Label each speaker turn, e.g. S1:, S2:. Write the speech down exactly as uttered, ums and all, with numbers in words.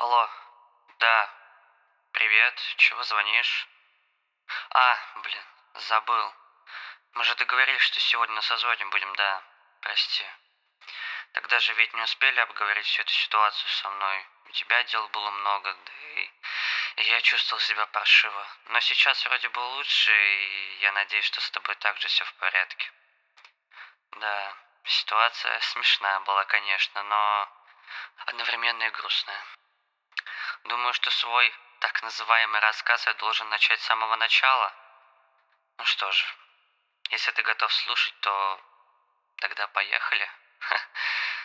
S1: Алло, да, привет, чего звонишь? А, блин, забыл. Мы же договорились, что сегодня на созвоне будем, да, прости. Тогда же ведь не успели обговорить всю эту ситуацию со мной. У тебя дел было много, да и, и я чувствовал себя паршиво. Но сейчас вроде бы лучше, и я надеюсь, что с тобой также все в порядке. Да, ситуация смешная была, конечно, но одновременно и грустная. Думаю, что свой так называемый рассказ я должен начать с самого начала. Ну что же, если ты готов слушать, то тогда поехали.